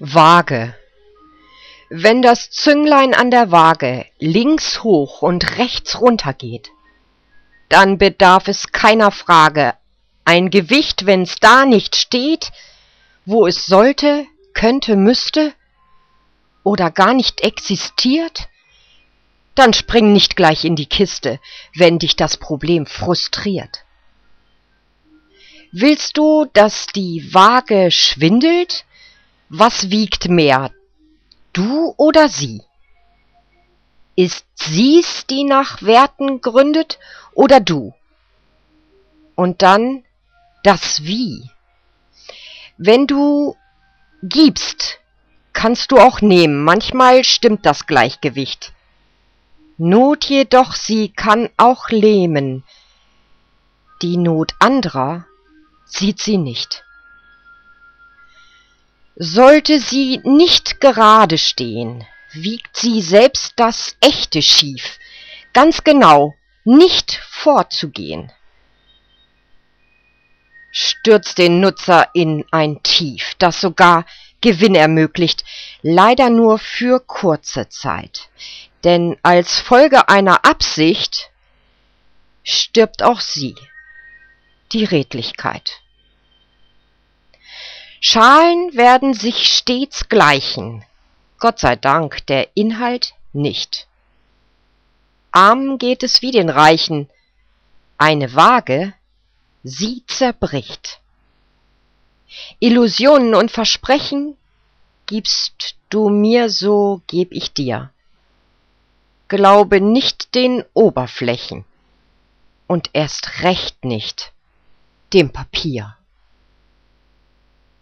Waage. Wenn das Zünglein an der Waage links hoch und rechts runter geht, dann bedarf es keiner Frage. Ein Gewicht, wenn's da nicht steht, wo es sollte, könnte, müsste oder gar nicht existiert, dann spring nicht gleich in die Kiste, wenn dich das Problem frustriert. Willst du, dass die Waage schwindelt? Was wiegt mehr, du oder sie? Ist sie's, die nach Werten gründet, oder du? Und dann das Wie. Wenn du gibst, kannst du auch nehmen, manchmal stimmt das Gleichgewicht. Not jedoch, sie kann auch lähmen, die Not anderer sieht sie nicht. Sollte sie nicht gerade stehen, wiegt sie selbst das Echte schief, ganz genau, nicht vorzugehen. Stürzt den Nutzer in ein Tief, das sogar Gewinn ermöglicht, leider nur für kurze Zeit. Denn als Folge einer Absicht stirbt auch sie, die Redlichkeit. Schalen werden sich stets gleichen, Gott sei Dank, der Inhalt nicht. Armen geht es wie den Reichen, eine Waage, sie zerbricht. Illusionen und Versprechen gibst du mir, so geb ich dir. Glaube nicht den Oberflächen und erst recht nicht dem Papier.